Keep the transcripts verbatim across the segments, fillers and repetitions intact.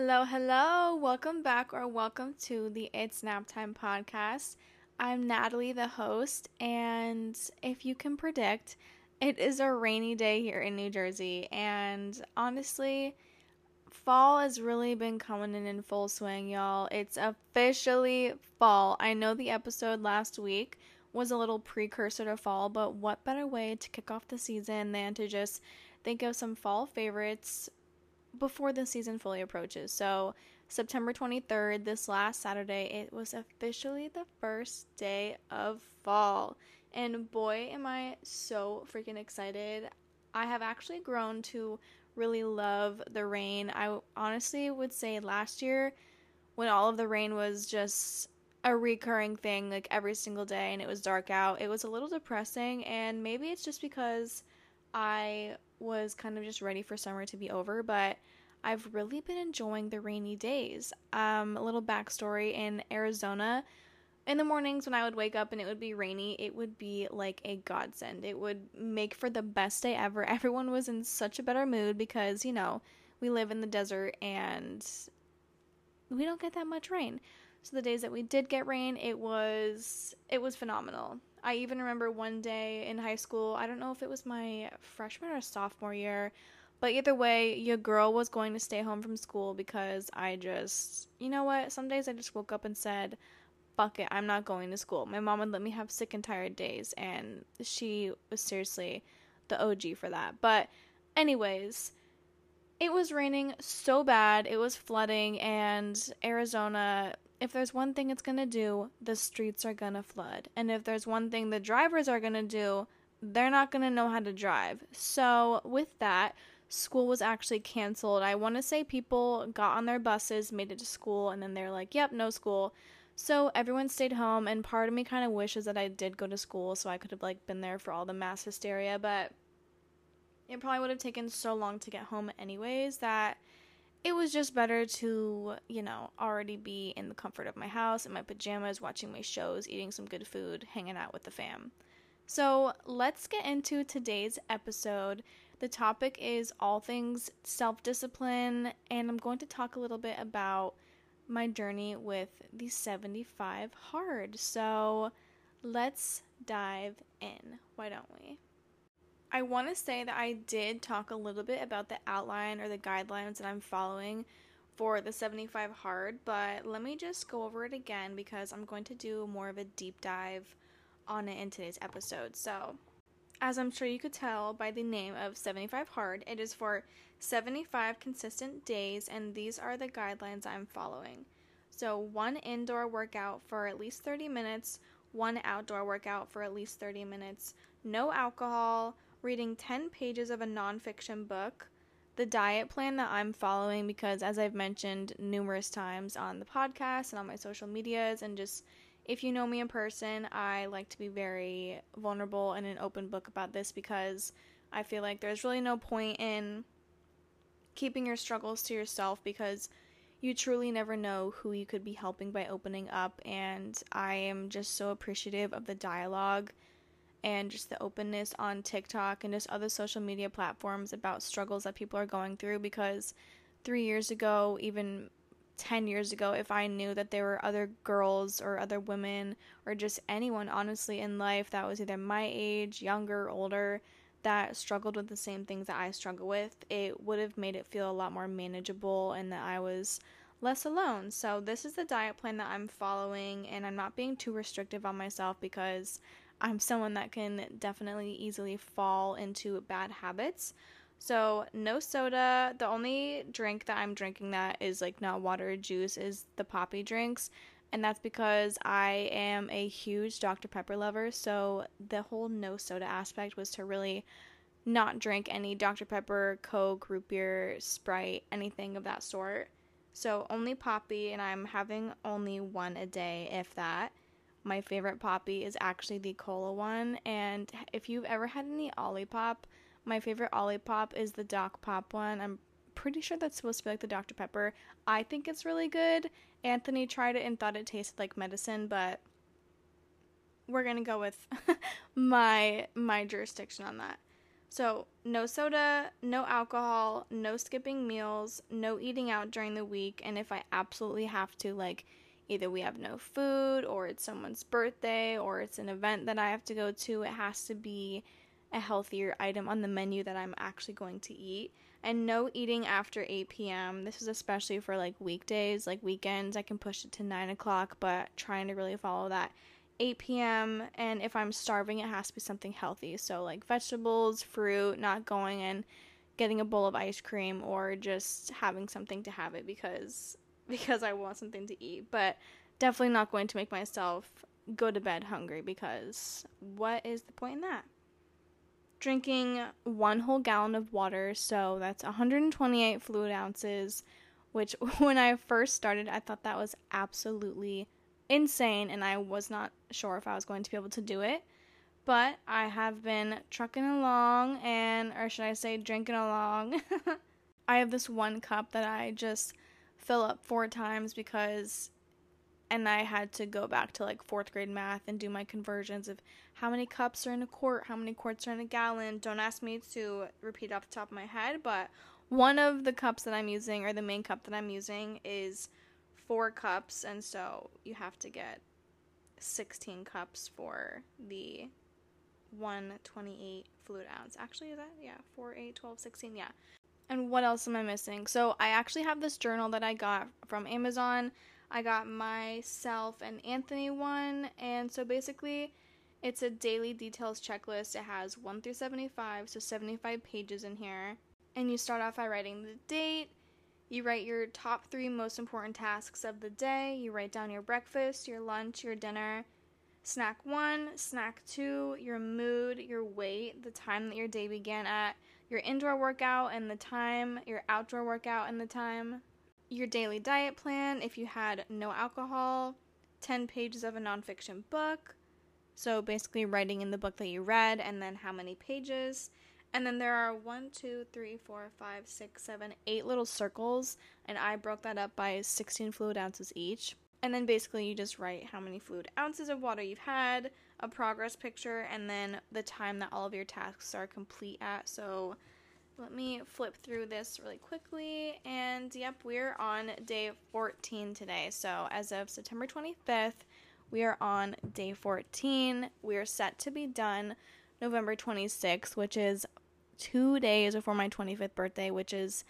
Hello, hello. Welcome back or welcome to the It's Nap Time podcast. I'm Natalie, the host, and if you can predict, it is a rainy day here in New Jersey. And honestly, fall has really been coming in in full swing, y'all. It's officially fall. I know the episode last week was a little precursor to fall, but what better way to kick off the season than to just think of some fall favorites before the season fully approaches. So September twenty-third, this last Saturday, it was officially the first day of fall. And boy, am I so freaking excited. I have actually grown to really love the rain. I honestly would say last year, when all of the rain was just a recurring thing, like every single day, and it was dark out, it was a little depressing. And maybe it's just because I was kind of just ready for summer to be over, but I've really been enjoying the rainy days. Um, a little backstory: in Arizona, in the mornings when I would wake up and it would be rainy, it would be like a godsend. It would make for the best day ever. Everyone was in such a better mood because, you know, we live in the desert and we don't get that much rain. So the days that we did get rain, it was it was phenomenal. I even remember one day in high school, I don't know if it was my freshman or sophomore year, but either way, your girl was going to stay home from school because I just, you know what, some days I just woke up and said, fuck it, I'm not going to school. My mom would let me have sick and tired days, and she was seriously the O G for that. But anyways, it was raining so bad, it was flooding, and Arizona, if there's one thing it's gonna do, the streets are gonna flood. And if there's one thing the drivers are gonna do, they're not gonna know how to drive. So with that, school was actually canceled. I want to say people got on their buses, made it to school, and then they're like, yep, no school. So everyone stayed home, and part of me kind of wishes that I did go to school so I could have like been there for all the mass hysteria, but it probably would have taken so long to get home anyways that it was just better to, you know, already be in the comfort of my house, in my pajamas, watching my shows, eating some good food, hanging out with the fam. So let's get into today's episode. The topic is all things self-discipline, and I'm going to talk a little bit about my journey with the seventy-five hard. So let's dive in. Why don't we? I want to say that I did talk a little bit about the outline or the guidelines that I'm following for the seventy-five hard, but let me just go over it again because I'm going to do more of a deep dive on it in today's episode. So, as I'm sure you could tell by the name of seventy-five hard, it is for seventy-five consistent days, and these are the guidelines I'm following. So, one indoor workout for at least thirty minutes, one outdoor workout for at least thirty minutes, no alcohol, reading ten pages of a nonfiction book, the diet plan that I'm following, because as I've mentioned numerous times on the podcast and on my social medias, and just if you know me in person, I like to be very vulnerable and an open book about this because I feel like there's really no point in keeping your struggles to yourself because you truly never know who you could be helping by opening up, and I am just so appreciative of the dialogue and just the openness on TikTok and just other social media platforms about struggles that people are going through, because three years ago, even ten years ago, if I knew that there were other girls or other women or just anyone honestly in life that was either my age, younger, older, that struggled with the same things that I struggle with, it would have made it feel a lot more manageable and that I was less alone. So this is the diet plan that I'm following, and I'm not being too restrictive on myself because I'm someone that can definitely easily fall into bad habits. So no soda. The only drink that I'm drinking that is like not water or juice is the Poppy drinks, and that's because I am a huge Doctor Pepper lover. So the whole no soda aspect was to really not drink any Doctor Pepper, Coke, root beer, Sprite, anything of that sort. So only Poppy, and I'm having only one a day, if that. My favorite Poppy is actually the cola one, and if you've ever had any Olipop, my favorite Olipop is the Doc Pop one. I'm pretty sure that's supposed to be like the Doctor Pepper. I think it's really good. Anthony tried it and thought it tasted like medicine, but we're gonna go with my my jurisdiction on that. So, no soda, no alcohol, no skipping meals, no eating out during the week. And if I absolutely have to, like, either we have no food, or it's someone's birthday, or it's an event that I have to go to, it has to be a healthier item on the menu that I'm actually going to eat. And no eating after eight p.m. This is especially for, like, weekdays, like weekends. I can push it to nine o'clock, but trying to really follow that eight p.m. And if I'm starving, it has to be something healthy. So, like, vegetables, fruit, not going and getting a bowl of ice cream, or just having something to have it because because I want something to eat. But definitely not going to make myself go to bed hungry, because what is the point in that? Drinking one whole gallon of water, so that's one hundred twenty-eight fluid ounces, which when I first started, I thought that was absolutely insane, and I was not sure if I was going to be able to do it. But I have been trucking along, and, or should I say drinking along. I have this one cup that I just fill up four times because, and I had to go back to like fourth grade math and do my conversions of how many cups are in a quart, how many quarts are in a gallon. Don't ask me to repeat off the top of my head, but one of the cups that I'm using, or the main cup that I'm using, is four cups, and so you have to get sixteen cups for the one hundred twenty-eight fluid ounce. Actually, is that? Yeah, four, eight, twelve, sixteen, yeah. And what else am I missing? So I actually have this journal that I got from Amazon. I got myself and Anthony one, and so basically it's a daily details checklist. It has one through seventy-five, so seventy-five pages in here. And you start off by writing the date. You write your top three most important tasks of the day. You write down your breakfast, your lunch, your dinner, snack one, snack two, your mood, your weight, the time that your day began at, your indoor workout and the time, your outdoor workout and the time, your daily diet plan if you had no alcohol, ten pages of a nonfiction book, so basically writing in the book that you read, and then how many pages. And then there are one, two, three, four, five, six, seven, eight little circles, and I broke that up by sixteen fluid ounces each. And then basically you just write how many fluid ounces of water you've had, a progress picture, and then the time that all of your tasks are complete at. So let me flip through this really quickly, and yep, we're on day fourteen today. So as of September twenty-fifth, we are on day fourteen. We are set to be done November twenty-sixth, which is two days before my twenty-fifth birthday, which is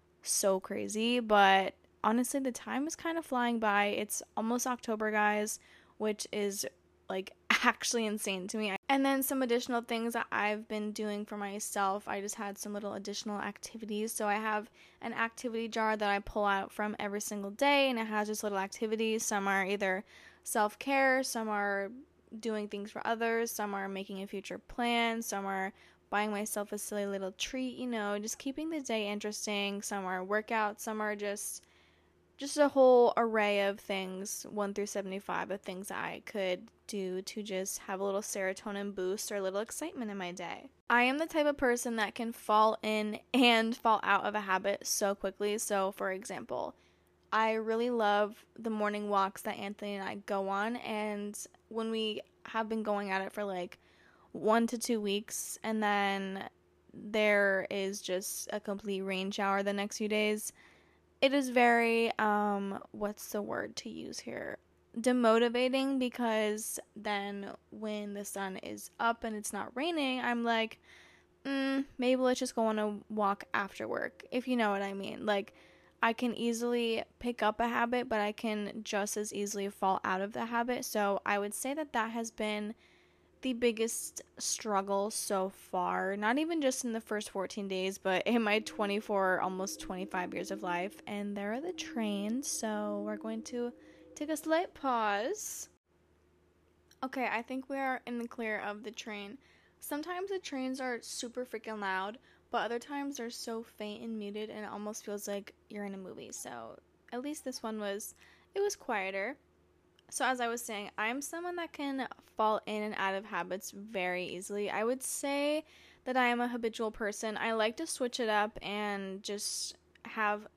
so crazy. But honestly, the time is kind of flying by. It's almost October, guys, which is like actually insane to me. And then some additional things that I've been doing for myself. I just had some little additional activities. So I have an activity jar that I pull out from every single day, and it has just little activities. Some are either self-care, some are doing things for others, some are making a future plan, some are buying myself a silly little treat, you know, just keeping the day interesting. Some are workouts, some are just just a whole array of things, one through seventy-five, of things that I could do to just have a little serotonin boost or a little excitement in my day. I am the type of person that can fall in and fall out of a habit so quickly. So, for example, I really love the morning walks that Anthony and I go on, and when we have been going at it for like one to two weeks, and then there is just a complete rain shower the next few days, it is very, um, what's the word to use here? Demotivating, because then when the sun is up and it's not raining, I'm like, mm, maybe let's just go on a walk after work, if you know what I mean. Like, I can easily pick up a habit, but I can just as easily fall out of the habit. So I would say that that has been the biggest struggle so far, not even just in the first fourteen days, but in my twenty-four, almost twenty-five years of life. And there are the trains, so we're going to take a slight pause. Okay, I think we are in the clear of the train. Sometimes the trains are super freaking loud, but other times they're so faint and muted, and it almost feels like you're in a movie. So at least this one was, it was quieter. So as I was saying, I'm someone that can fall in and out of habits very easily. I would say that I am a habitual person. I like to switch it up and just have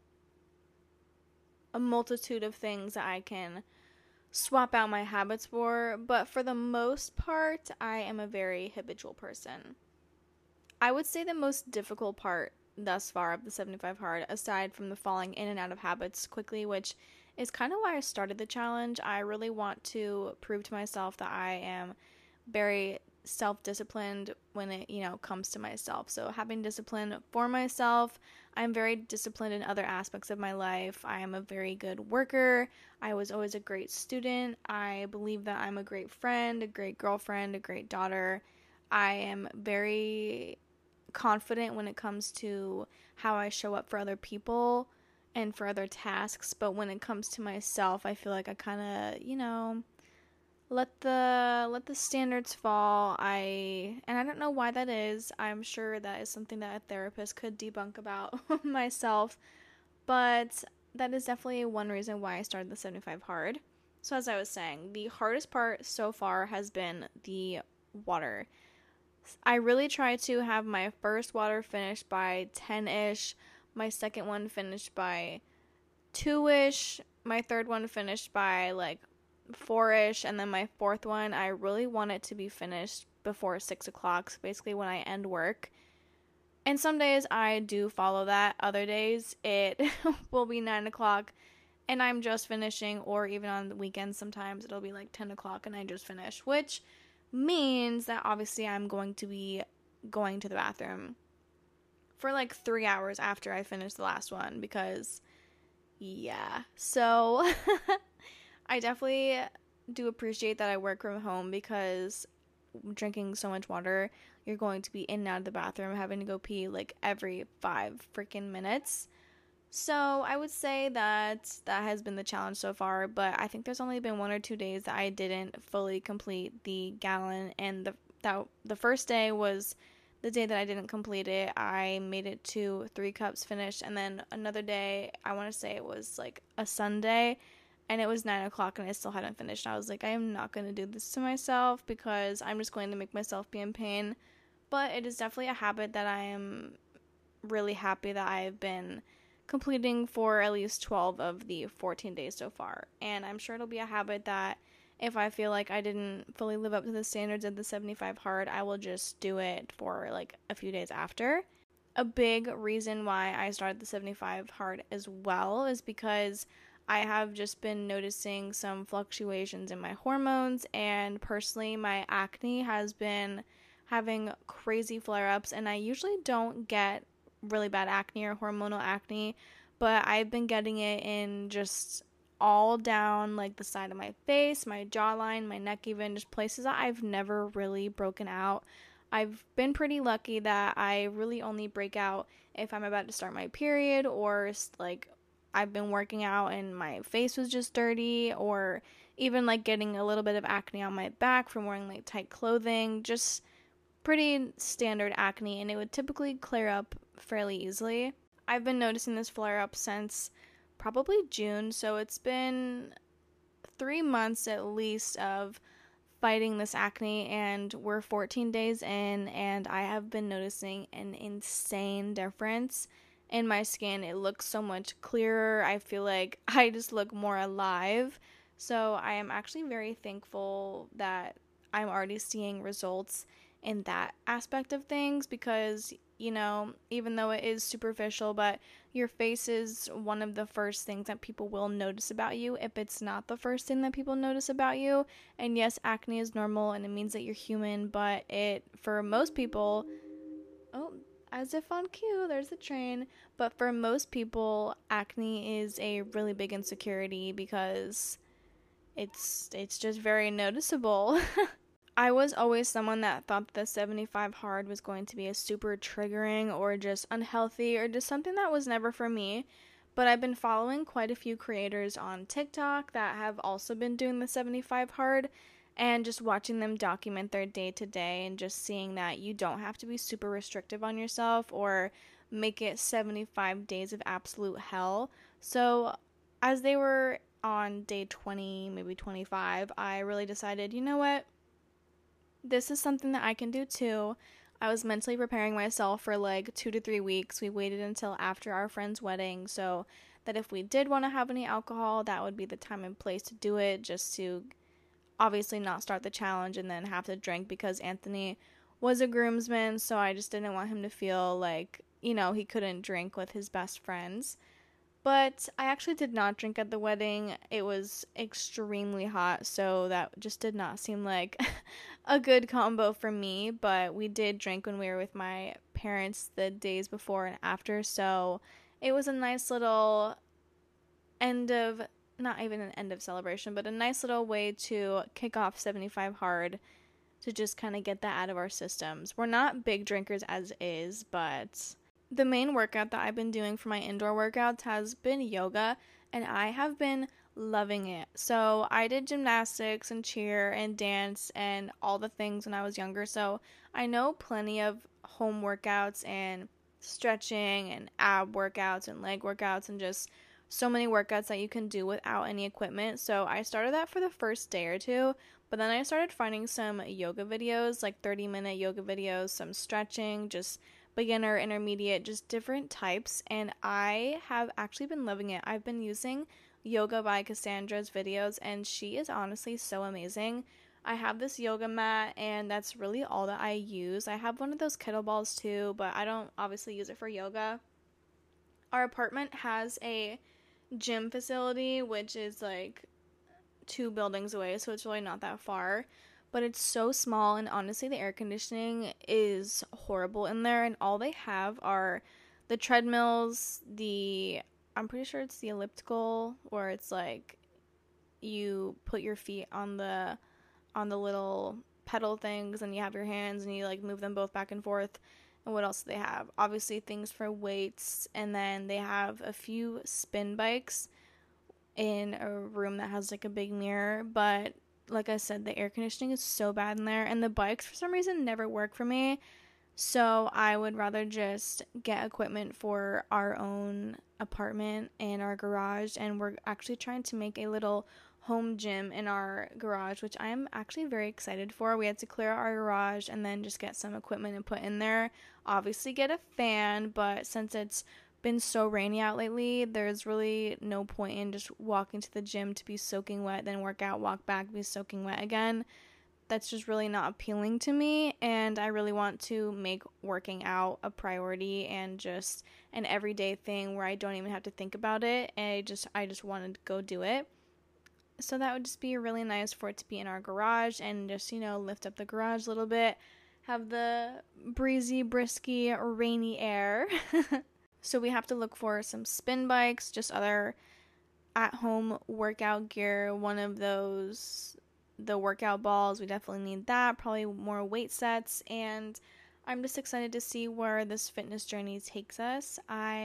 a multitude of things that I can swap out my habits for. But for the most part, I am a very habitual person. I would say the most difficult part thus far of the seventy-five hard, aside from the falling in and out of habits quickly, which is kind of why I started the challenge. I really want to prove to myself that I am very self-disciplined when it, you know, comes to myself. So having discipline for myself, I'm very disciplined in other aspects of my life. I am a very good worker. I was always a great student. I believe that I'm a great friend, a great girlfriend, a great daughter. I am very confident when it comes to how I show up for other people and for other tasks, but when it comes to myself, I feel like I kind of, you know, let the let the standards fall. I and I don't know why that is. I'm sure that is something that a therapist could debunk about myself, but that is definitely one reason why I started the seventy-five hard. So as I was saying, the hardest part so far has been the water. I really try to have my first water finished by ten-ish, my second one finished by two-ish, my third one finished by like four-ish, and then my fourth one, I really want it to be finished before six o'clock, so basically when I end work. And some days I do follow that. Other days it will be nine o'clock and I'm just finishing, or even on the weekends sometimes it'll be like ten o'clock and I just finish, which means that obviously I'm going to be going to the bathroom for like three hours after I finish the last one, because yeah. So I definitely do appreciate that I work from home, because drinking so much water, you're going to be in and out of the bathroom having to go pee like every five freaking minutes. So I would say that that has been the challenge so far, but I think there's only been one or two days that I didn't fully complete the gallon, and the that the first day was the day that I didn't complete it. I made it to three cups finished, and then another day, I want to say it was like a Sunday, and it was nine o'clock and I still hadn't finished. I was like, I am not going to do this to myself, because I'm just going to make myself be in pain. But it is definitely a habit that I am really happy that I have been completing for at least twelve of the fourteen days so far. And I'm sure it'll be a habit that if I feel like I didn't fully live up to the standards of the seventy-five hard, I will just do it for like a few days after. A big reason why I started the seventy-five hard as well is because I have just been noticing some fluctuations in my hormones, and personally my acne has been having crazy flare-ups, and I usually don't get really bad acne or hormonal acne, but I've been getting it in just all down like the side of my face, my jawline, my neck, even just places that I've never really broken out. I've been pretty lucky that I really only break out if I'm about to start my period, or like I've been working out and my face was just dirty, or even like getting a little bit of acne on my back from wearing like tight clothing, just pretty standard acne, and it would typically clear up fairly easily. I've been noticing this flare up since probably June, so it's been three months at least of fighting this acne, and we're fourteen days in, and I have been noticing an insane difference in my skin. It looks so much clearer. I feel like I just look more alive. So I am actually very thankful that I'm already seeing results in that aspect of things, because, you know, even though it is superficial, but your face is one of the first things that people will notice about you, if it's not the first thing that people notice about you. And yes, acne is normal and it means that you're human, but it, for most people, oh, as if on cue, there's the train, but for most people, acne is a really big insecurity, because it's it's just very noticeable. I was always someone that thought the seventy-five hard was going to be a super triggering or just unhealthy or just something that was never for me. But I've been following quite a few creators on TikTok that have also been doing the seventy-five hard, and just watching them document their day to day and just seeing that you don't have to be super restrictive on yourself or make it seventy-five days of absolute hell. So as they were on day twenty, maybe twenty-five, I really decided, you know what? This is something that I can do too. I was mentally preparing myself for like two to three weeks. We waited until after our friend's wedding so that if we did want to have any alcohol, that would be the time and place to do it, just to obviously not start the challenge and then have to drink, because Anthony was a groomsman, so I just didn't want him to feel like, you know, he couldn't drink with his best friends. But I actually did not drink at the wedding. It was extremely hot, so that just did not seem like a good combo for me. But we did drink when we were with my parents the days before and after, so it was a nice little end of, not even an end of celebration, but a nice little way to kick off seventy-five hard, to just kind of get that out of our systems. We're not big drinkers as is, but the main workout that I've been doing for my indoor workouts has been yoga, and I have been loving it. So I did gymnastics and cheer and dance and all the things when I was younger, so I know plenty of home workouts and stretching and ab workouts and leg workouts and just so many workouts that you can do without any equipment. So I started that for the first day or two, but then I started finding some yoga videos, like thirty minute yoga videos, some stretching, just beginner, intermediate, just different types, and I have actually been loving it. I've been using Yoga by Cassandra's videos, and she is honestly so amazing. I have this yoga mat, and that's really all that I use. I have one of those kettlebells too, but I don't obviously use it for yoga. Our apartment has a gym facility, which is like two buildings away, so it's really not that far, but it's so small, and honestly the air conditioning is horrible in there, and all they have are the treadmills, the I'm pretty sure it's the elliptical, where it's like you put your feet on the on the little pedal things and you have your hands and you like move them both back and forth. And what else do they have? Obviously things for weights, and then they have a few spin bikes in a room that has like a big mirror, but like I said, the air conditioning is so bad in there, and the bikes for some reason never work for me, so I would rather just get equipment for our own apartment and our garage, and we're actually trying to make a little home gym in our garage, which I am actually very excited for. We had to clear out our garage and then just get some equipment and put in there, obviously get a fan, but since it's been so rainy out lately, there's really no point in just walking to the gym to be soaking wet, then work out, walk back, be soaking wet again. That's just really not appealing to me, and I really want to make working out a priority and just an everyday thing where I don't even have to think about it, and I just I just want to go do it. So that would just be really nice for it to be in our garage and just, you know, lift up the garage a little bit, have the breezy, brisky, rainy air. So we have to look for some spin bikes, just other at-home workout gear, one of those, the workout balls, we definitely need that, probably more weight sets, and I'm just excited to see where this fitness journey takes us.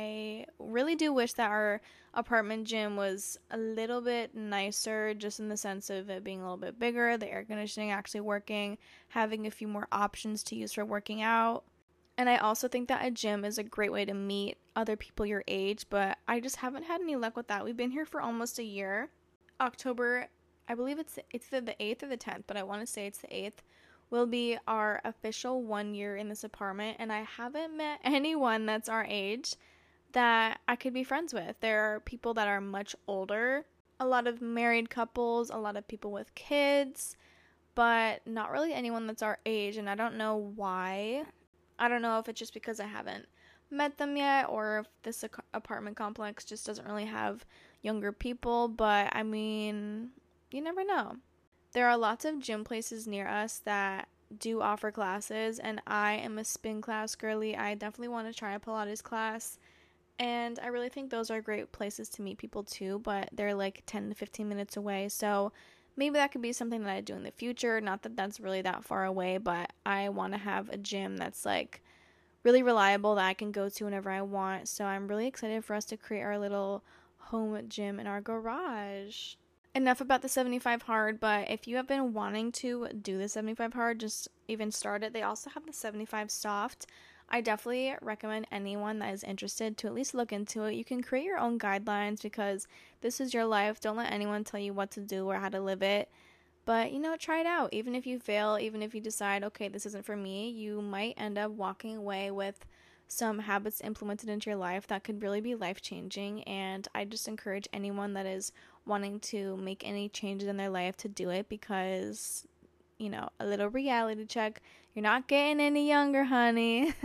I really do wish that our apartment gym was a little bit nicer, just in the sense of it being a little bit bigger, the air conditioning actually working, having a few more options to use for working out. And I also think that a gym is a great way to meet other people your age, but I just haven't had any luck with that. We've been here for almost a year. October, I believe it's it's the, the eighth or the tenth, but I want to say it's the eighth, will be our official one year in this apartment, and I haven't met anyone that's our age that I could be friends with. There are people that are much older, a lot of married couples, a lot of people with kids, but not really anyone that's our age, and I don't know why. I don't know if it's just because I haven't met them yet, or if this apartment complex just doesn't really have younger people, but I mean, you never know. There are lots of gym places near us that do offer classes, and I am a spin class girly. I definitely want to try a Pilates class, and I really think those are great places to meet people too, but they're like ten to fifteen minutes away, so maybe that could be something that I do in the future. Not that that's really that far away, but I want to have a gym that's like really reliable that I can go to whenever I want. So I'm really excited for us to create our little home gym in our garage. Enough about the seventy-five hard, but if you have been wanting to do the seventy-five hard, just even start it. They also have the seventy-five soft. I definitely recommend anyone that is interested to at least look into it. You can create your own guidelines because this is your life. Don't let anyone tell you what to do or how to live it. But, you know, try it out. Even if you fail, even if you decide, okay, this isn't for me, you might end up walking away with some habits implemented into your life that could really be life-changing. And I just encourage anyone that is wanting to make any changes in their life to do it because, you know, a little reality check, You're not getting any younger, honey.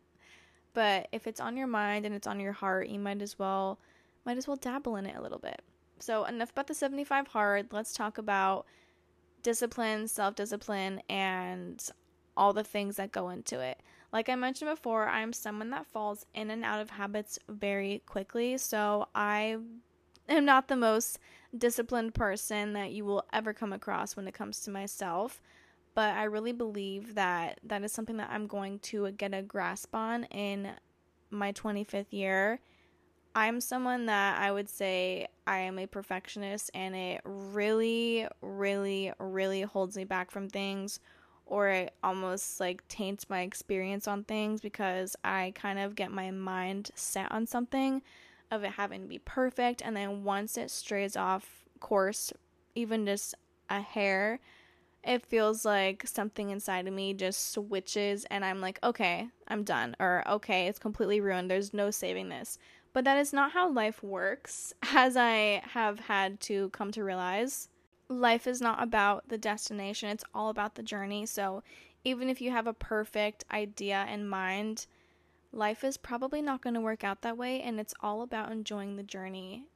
But if it's on your mind and it's on your heart, you might as well might as well dabble in it a little bit. So enough about the seventy-five hard. Let's talk about discipline, self-discipline, and all the things that go into it. Like I mentioned before, I'm someone that falls in and out of habits very quickly. So I am not the most disciplined person that you will ever come across when it comes to myself. But I really believe that that is something that I'm going to get a grasp on in my twenty-fifth year. I'm someone that I would say I am a perfectionist, and it really, really, really holds me back from things, or it almost like taints my experience on things because I kind of get my mind set on something of it having to be perfect, and then once it strays off course, even just a hair, it feels like something inside of me just switches and I'm like, okay, I'm done. Or, okay, it's completely ruined. There's no saving this. But that is not how life works, as I have had to come to realize. Life is not about the destination. It's all about the journey. So even if you have a perfect idea in mind, life is probably not going to work out that way. And it's all about enjoying the journey.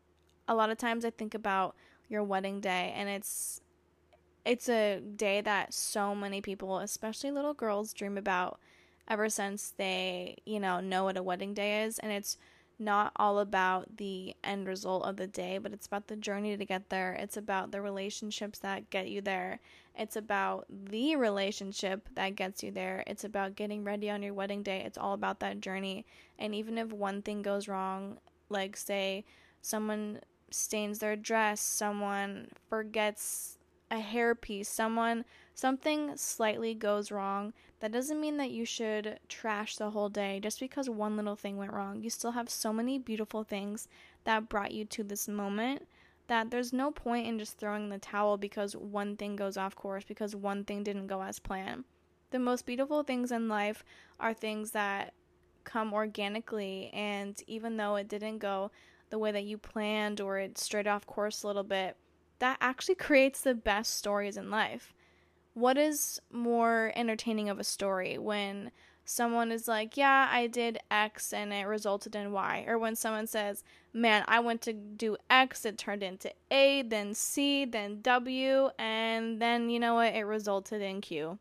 A lot of times I think about your wedding day, and it's It's a day that so many people, especially little girls, dream about ever since they, you know, know what a wedding day is. And it's not all about the end result of the day, but it's about the journey to get there. It's about the relationships that get you there. It's about the relationship that gets you there. It's about getting ready on your wedding day. It's all about that journey. And even if one thing goes wrong, like say someone stains their dress, someone forgets a hairpiece, someone, something slightly goes wrong, that doesn't mean that you should trash the whole day just because one little thing went wrong. You still have so many beautiful things that brought you to this moment that there's no point in just throwing the towel because one thing goes off course, because one thing didn't go as planned. The most beautiful things in life are things that come organically, and even though it didn't go the way that you planned or it strayed off course a little bit, that actually creates the best stories in life. What is more entertaining of a story when someone is like, yeah, I did X and it resulted in Y, or when someone says, man, I went to do X, it turned into A, then C, then W, and then, you know what, it resulted in Q.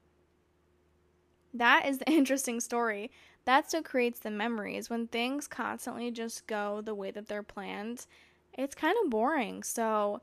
That is the interesting story. That's what creates the memories. When things constantly just go the way that they're planned, it's kind of boring. So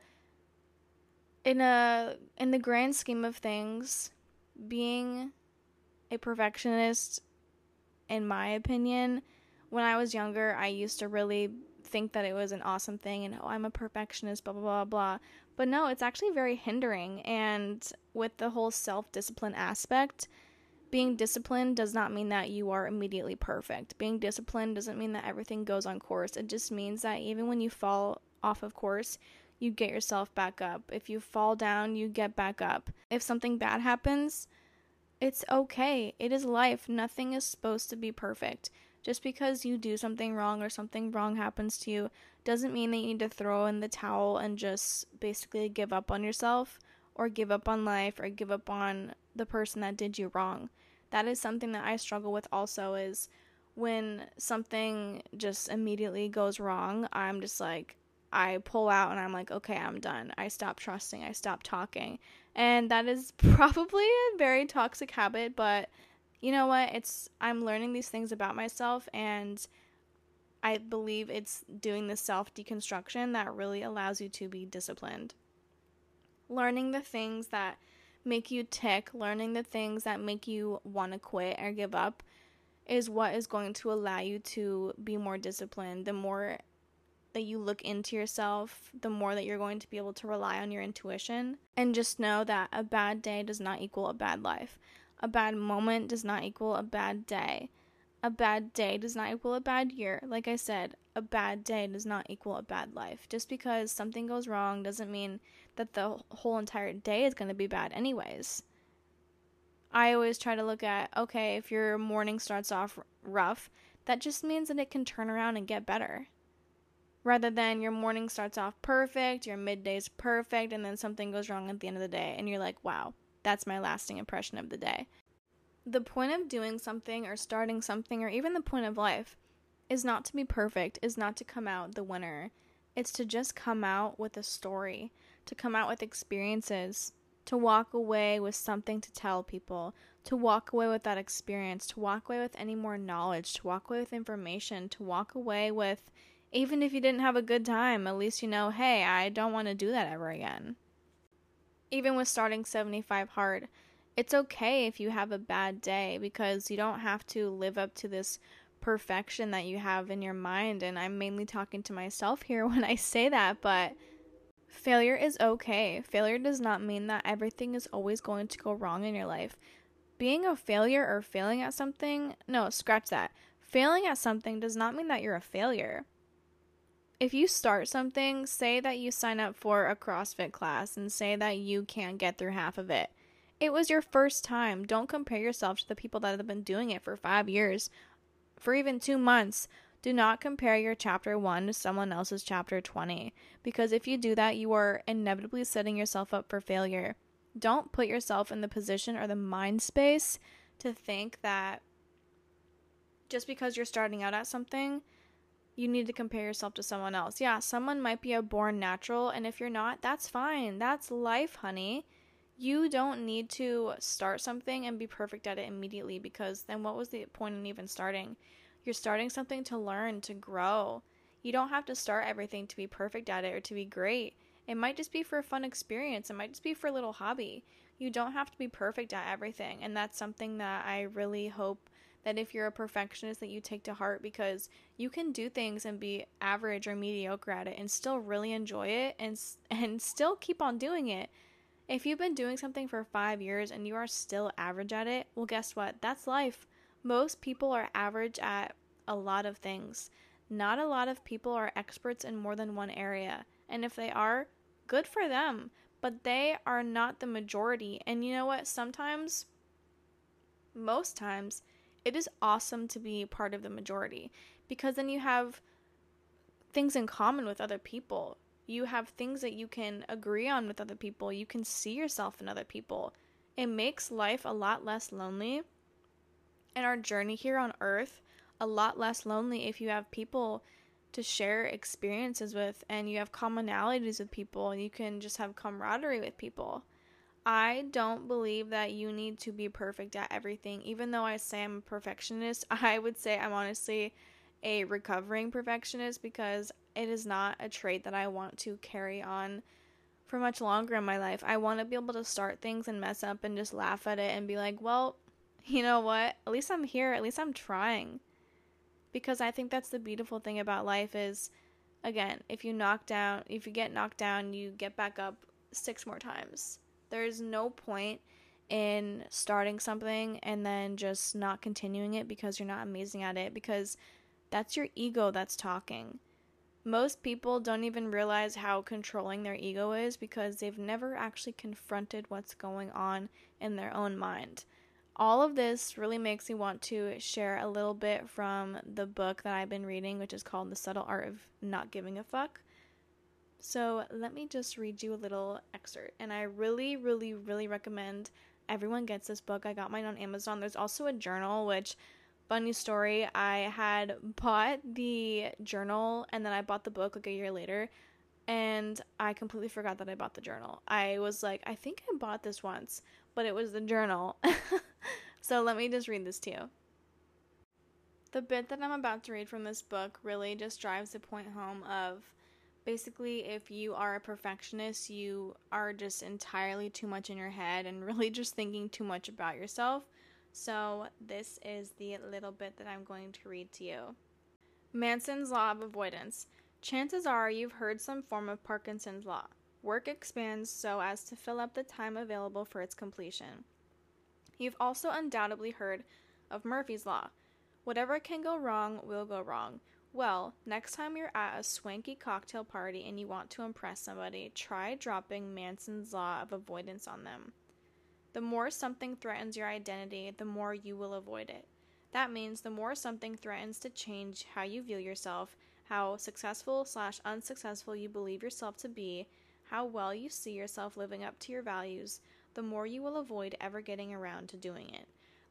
in a in the grand scheme of things, being a perfectionist, in my opinion, when I was younger, I used to really think that it was an awesome thing, and oh, I'm a perfectionist, blah blah blah blah. But no, it's actually very hindering. And with the whole self-discipline aspect, being disciplined does not mean that you are immediately perfect. Being disciplined doesn't mean that everything goes on course. It just means that even when you fall off of course, you get yourself back up. If you fall down, you get back up. If something bad happens, it's okay. It is life. Nothing is supposed to be perfect. Just because you do something wrong or something wrong happens to you doesn't mean that you need to throw in the towel and just basically give up on yourself, or give up on life, or give up on the person that did you wrong. That is something that I struggle with also, is when something just immediately goes wrong, I'm just like, I pull out and I'm like, okay, I'm done. I stop trusting. I stop talking. And that is probably a very toxic habit, but you know what? It's, I'm learning these things about myself, and I believe it's doing the self-deconstruction that really allows you to be disciplined. Learning the things that make you tick, learning the things that make you want to quit or give up is what is going to allow you to be more disciplined. The more that you look into yourself, the more that you're going to be able to rely on your intuition. And just know that a bad day does not equal a bad life. A bad moment does not equal a bad day. A bad day does not equal a bad year. Like I said, a bad day does not equal a bad life. Just because something goes wrong doesn't mean that the whole entire day is going to be bad anyways. I always try to look at, okay, if your morning starts off rough, that just means that it can turn around and get better. Rather than your morning starts off perfect, your midday's perfect, and then something goes wrong at the end of the day, and you're like, wow, that's my lasting impression of the day. The point of doing something or starting something, or even the point of life, is not to be perfect, is not to come out the winner. It's to just come out with a story, to come out with experiences, to walk away with something to tell people, to walk away with that experience, to walk away with any more knowledge, to walk away with information, to walk away with, even if you didn't have a good time, at least you know, hey, I don't want to do that ever again. Even with starting seventy-five hard, it's okay if you have a bad day, because you don't have to live up to this perfection that you have in your mind. And I'm mainly talking to myself here when I say that, but failure is okay. Failure does not mean that everything is always going to go wrong in your life. Being a failure or failing at something, no, scratch that. Failing at something does not mean that you're a failure. If you start something, say that you sign up for a CrossFit class and say that you can't get through half of it. It was your first time. Don't compare yourself to the people that have been doing it for five years, for even two months. Do not compare your chapter one to someone else's chapter twenty, because if you do that, you are inevitably setting yourself up for failure. Don't put yourself in the position or the mind space to think that just because you're starting out at something, you need to compare yourself to someone else. Yeah, someone might be a born natural, and if you're not, that's fine. That's life, honey. You don't need to start something and be perfect at it immediately, because then what was the point in even starting? You're starting something to learn, to grow. You don't have to start everything to be perfect at it or to be great. It might just be for a fun experience. It might just be for a little hobby. You don't have to be perfect at everything, and that's something that I really hope that if you're a perfectionist that you take to heart, because you can do things and be average or mediocre at it and still really enjoy it and and still keep on doing it. If you've been doing something for five years and you are still average at it, well, guess what? That's life. Most people are average at a lot of things. Not a lot of people are experts in more than one area. And if they are, good for them. But they are not the majority. And you know what? Sometimes, most times, it is awesome to be part of the majority, because then you have things in common with other people. You have things that you can agree on with other people. You can see yourself in other people. It makes life a lot less lonely, and our journey here on earth a lot less lonely if you have people to share experiences with, and you have commonalities with people, and you can just have camaraderie with people. I don't believe that you need to be perfect at everything. Even though I say I'm a perfectionist, I would say I'm honestly a recovering perfectionist, because it is not a trait that I want to carry on for much longer in my life. I want to be able to start things and mess up and just laugh at it and be like, well, you know what? At least I'm here. At least I'm trying. Because I think that's the beautiful thing about life is, again, if you knock down, if you get knocked down, you get back up six more times. There's no point in starting something and then just not continuing it because you're not amazing at it, because that's your ego that's talking. Most people don't even realize how controlling their ego is because they've never actually confronted what's going on in their own mind. All of this really makes me want to share a little bit from the book that I've been reading, which is called The Subtle Art of Not Giving a Fuck. So let me just read you a little excerpt. And I really, really, really recommend everyone gets this book. I got mine on Amazon. There's also a journal, which, funny story, I had bought the journal and then I bought the book like a year later. And I completely forgot that I bought the journal. I was like, I think I bought this once, but it was the journal. So let me just read this to you. The bit that I'm about to read from this book really just drives the point home of, basically, if you are a perfectionist, you are just entirely too much in your head and really just thinking too much about yourself. So this is the little bit that I'm going to read to you. Manson's Law of Avoidance. Chances are you've heard some form of Parkinson's Law. Work expands so as to fill up the time available for its completion. You've also undoubtedly heard of Murphy's Law. Whatever can go wrong will go wrong. Well, next time you're at a swanky cocktail party and you want to impress somebody, try dropping Manson's Law of Avoidance on them. The more something threatens your identity, the more you will avoid it. That means the more something threatens to change how you view yourself, how successful slash unsuccessful you believe yourself to be, how well you see yourself living up to your values, the more you will avoid ever getting around to doing it.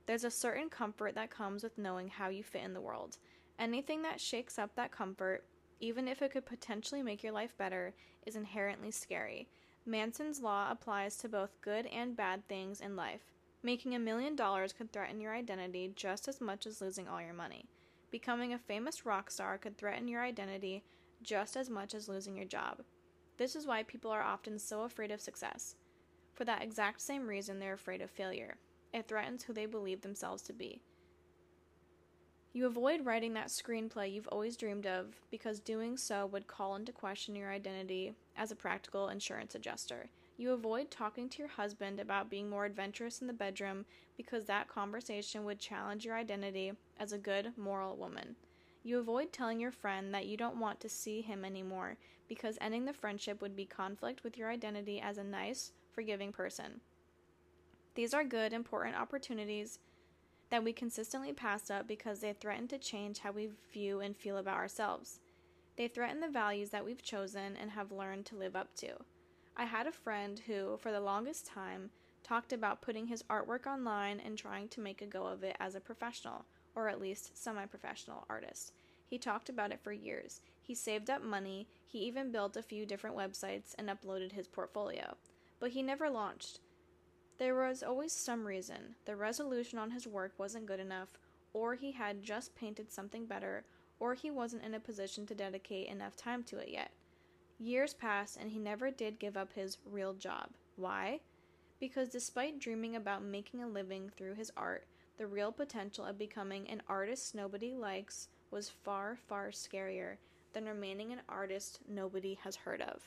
There's a certain comfort that comes with knowing how you fit in the world. Anything that shakes up that comfort, even if it could potentially make your life better, is inherently scary. Manson's law applies to both good and bad things in life. Making a million dollars could threaten your identity just as much as losing all your money. Becoming a famous rock star could threaten your identity just as much as losing your job. This is why people are often so afraid of success. For that exact same reason, they're afraid of failure. It threatens who they believe themselves to be. You avoid writing that screenplay you've always dreamed of because doing so would call into question your identity as a practical insurance adjuster. You avoid talking to your husband about being more adventurous in the bedroom because that conversation would challenge your identity as a good, moral woman. You avoid telling your friend that you don't want to see him anymore because ending the friendship would be conflict with your identity as a nice, forgiving person. These are good, important opportunities that we consistently pass up because they threaten to change how we view and feel about ourselves. They threaten the values that we've chosen and have learned to live up to. I had a friend who, for the longest time, talked about putting his artwork online and trying to make a go of it as a professional, or at least semi-professional artist. He talked about it for years. He saved up money, he even built a few different websites and uploaded his portfolio. But he never launched. There was always some reason. The resolution on his work wasn't good enough, or he had just painted something better, or he wasn't in a position to dedicate enough time to it yet. Years passed and he never did give up his real job. Why? Because despite dreaming about making a living through his art, the real potential of becoming an artist nobody likes was far, far scarier than remaining an artist nobody has heard of.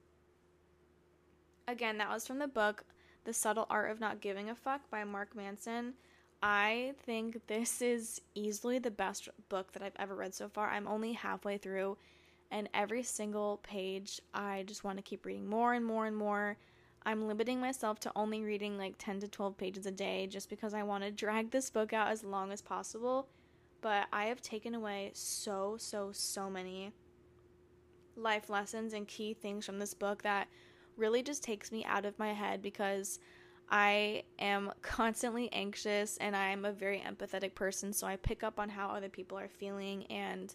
Again, that was from the book The Subtle Art of Not Giving a Fuck by Mark Manson. I think this is easily the best book that I've ever read so far. I'm only halfway through, and every single page, I just want to keep reading more and more and more. I'm limiting myself to only reading like ten to twelve pages a day just because I want to drag this book out as long as possible. But I have taken away so, so, so many life lessons and key things from this book that really just takes me out of my head because I am constantly anxious and I'm a very empathetic person, so I pick up on how other people are feeling, and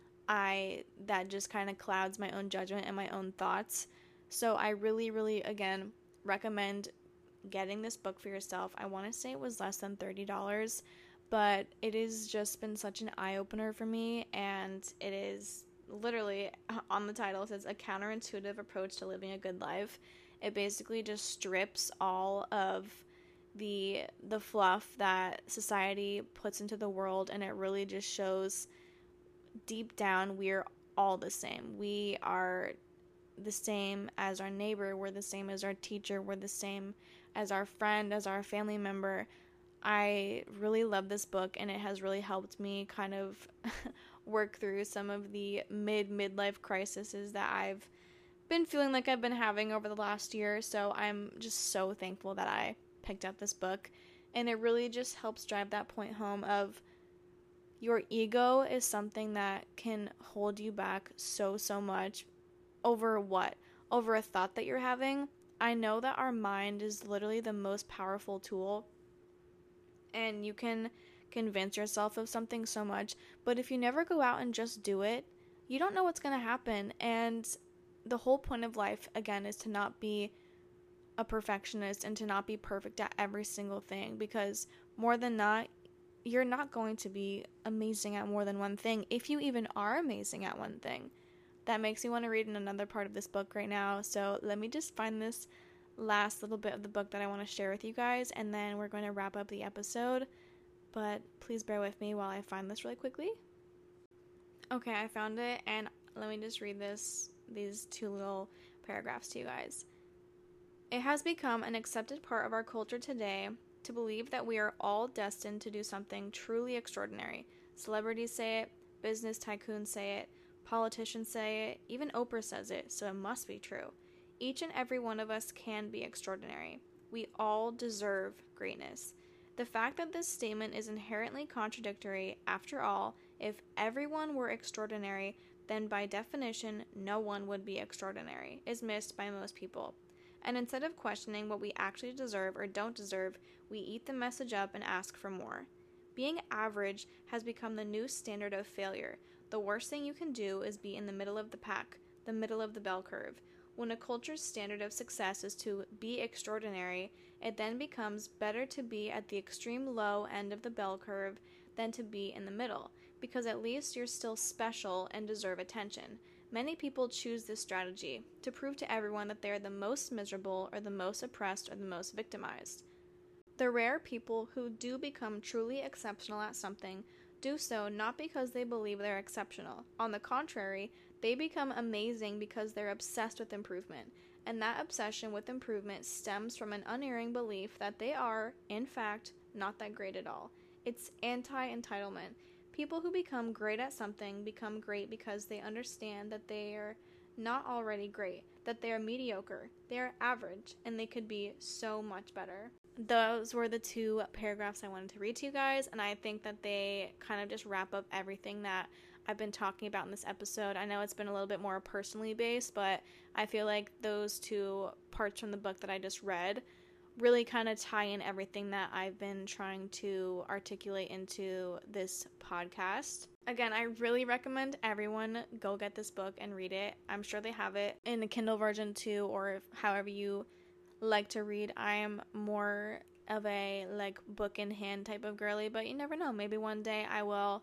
I that just kind of clouds my own judgment and my own thoughts. So I really, really, again, recommend getting this book for yourself. I want to say it was less than thirty dollars, but it has just been such an eye-opener for me, and it is literally, on the title, it says, A Counterintuitive Approach to Living a Good Life. It basically just strips all of the the fluff that society puts into the world, and it really just shows deep down we're all the same. We are the same as our neighbor, we're the same as our teacher, we're the same as our friend, as our family member. I really love this book, and it has really helped me kind of work through some of the mid midlife crises that I've been feeling like I've been having over the last year. So I'm just so thankful that I picked up this book, and it really just helps drive that point home of your ego is something that can hold you back so so much over what? Over a thought that you're having. I know that our mind is literally the most powerful tool, and you can convince yourself of something so much, but if you never go out and just do it, you don't know what's going to happen. And the whole point of life, again, is to not be a perfectionist and to not be perfect at every single thing, because more than not, you're not going to be amazing at more than one thing, if you even are amazing at one thing. That makes me want to read in another part of this book right now, so let me just find this last little bit of the book that I want to share with you guys, and then we're going to wrap up the episode. But please bear with me while I find this really quickly. Okay, I found it, and let me just read this, these two little paragraphs to you guys. It has become an accepted part of our culture today to believe that we are all destined to do something truly extraordinary. Celebrities say it, business tycoons say it, politicians say it, even Oprah says it, so it must be true. Each and every one of us can be extraordinary. We all deserve greatness. The fact that this statement is inherently contradictory, after all, if everyone were extraordinary, then by definition, no one would be extraordinary, is missed by most people. And instead of questioning what we actually deserve or don't deserve, we eat the message up and ask for more. Being average has become the new standard of failure. The worst thing you can do is be in the middle of the pack, the middle of the bell curve. When a culture's standard of success is to be extraordinary, it then becomes better to be at the extreme low end of the bell curve than to be in the middle, because at least you're still special and deserve attention. Many people choose this strategy to prove to everyone that they are the most miserable or the most oppressed or the most victimized. The rare people who do become truly exceptional at something do so not because they believe they're exceptional. On the contrary, they become amazing because they're obsessed with improvement, and that obsession with improvement stems from an unerring belief that they are, in fact, not that great at all. It's anti-entitlement. People who become great at something become great because they understand that they are not already great, that they are mediocre, they are average, and they could be so much better. Those were the two paragraphs I wanted to read to you guys, and I think that they kind of just wrap up everything that I've been talking about in this episode. I know it's been a little bit more personally based, but I feel like those two parts from the book that I just read really kind of tie in everything that I've been trying to articulate into this podcast. Again, I really recommend everyone go get this book and read it. I'm sure they have it in a Kindle version too, or if, however you like to read. I am more of a like book in hand type of girly, but you never know. Maybe one day I will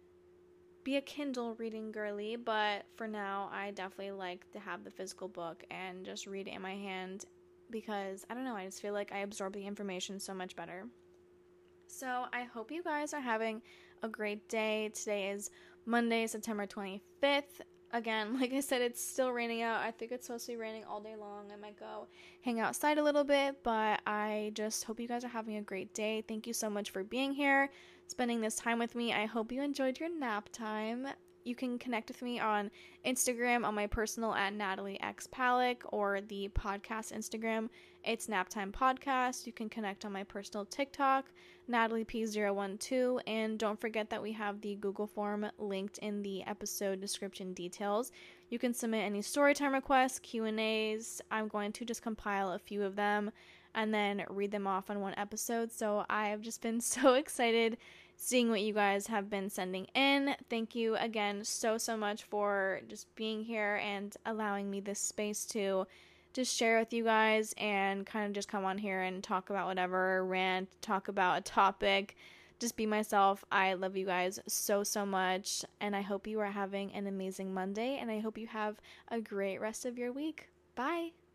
be a Kindle reading girly, but for now I definitely like to have the physical book and just read it in my hand, because I don't know, I just feel like I absorb the information so much better. So I hope you guys are having a great day. Today is Monday, September twenty-fifth. Again, like I said, it's still raining out. I think it's supposed to be raining all day long. I might go hang outside a little bit, but I just hope you guys are having a great day. Thank you so much for being here, spending this time with me. I hope you enjoyed your nap time. You can connect with me on Instagram on my personal at Natalie X Palick, or the podcast Instagram, it's Naptime Podcast. You can connect on my personal TikTok, Natalie P zero one two, and don't forget that we have the Google form linked in the episode description details. You can submit any storytime requests, Q and A's. I'm going to just compile a few of them and then read them off on one episode. So I have just been so excited seeing what you guys have been sending in. Thank you again so, so much for just being here and allowing me this space to just share with you guys and kind of just come on here and talk about whatever, rant, talk about a topic, just be myself. I love you guys so, so much, and I hope you are having an amazing Monday, and I hope you have a great rest of your week. Bye!